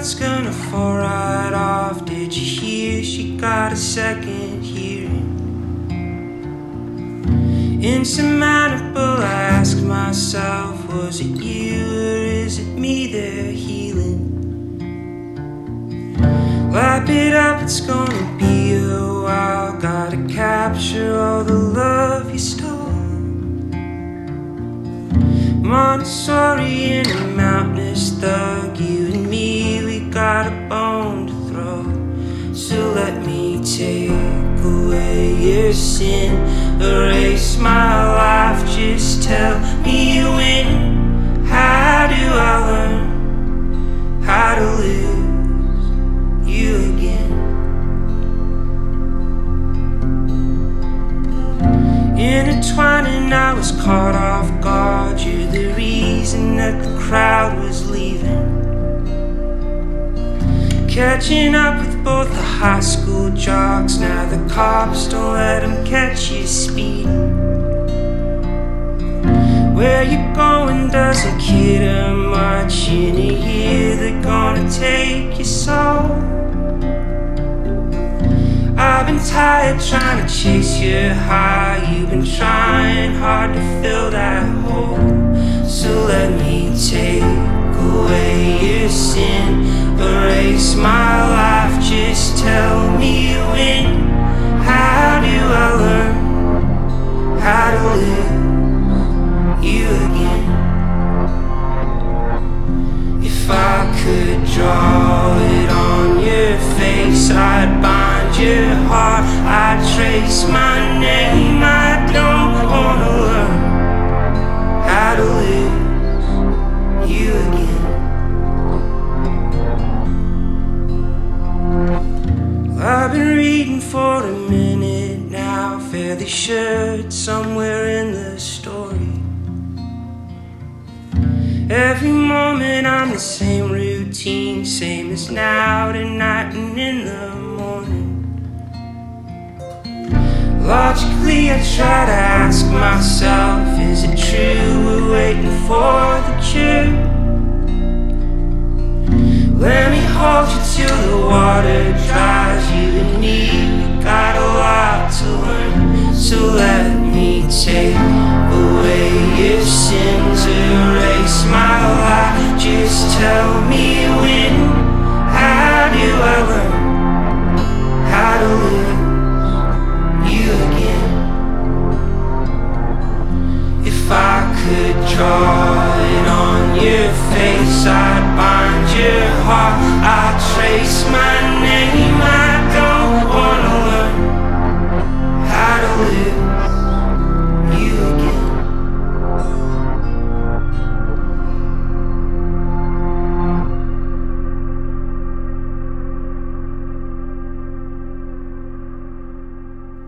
mouth's gonna fall right off. Did you hear she got a second hearing? Insurmountable, I ask myself, was it you or is it me they're healing? Lap it up, it's gonna be a while. Gotta capture all the love you stole. Montessori in a mountainous thug. You and me, we got a bone to throw. So let me take away your sin, erase my life, just tell me when. How do I learn how to lose you again? Intertwining, I was caught off guard. You're the reason that the crowd was leaving. Catching up with both the high school jocks. Now the cops don't let them catch you speeding. Where you going doesn't care much. In a year they're gonna take your soul. I've been tired trying to chase your high. You've been trying hard to fill that hole. So let me take away your sin, erase my life, just tell me when. How do I learn how to live you again? If I could draw it on your face, I'd bind your heart, I'd trace my name. I don't wanna learn how to live you again. I've been reading for a minute now, fairly sure it's somewhere in the story. Every moment I'm the same routine, same as now, tonight and in the morning. Logically I try to ask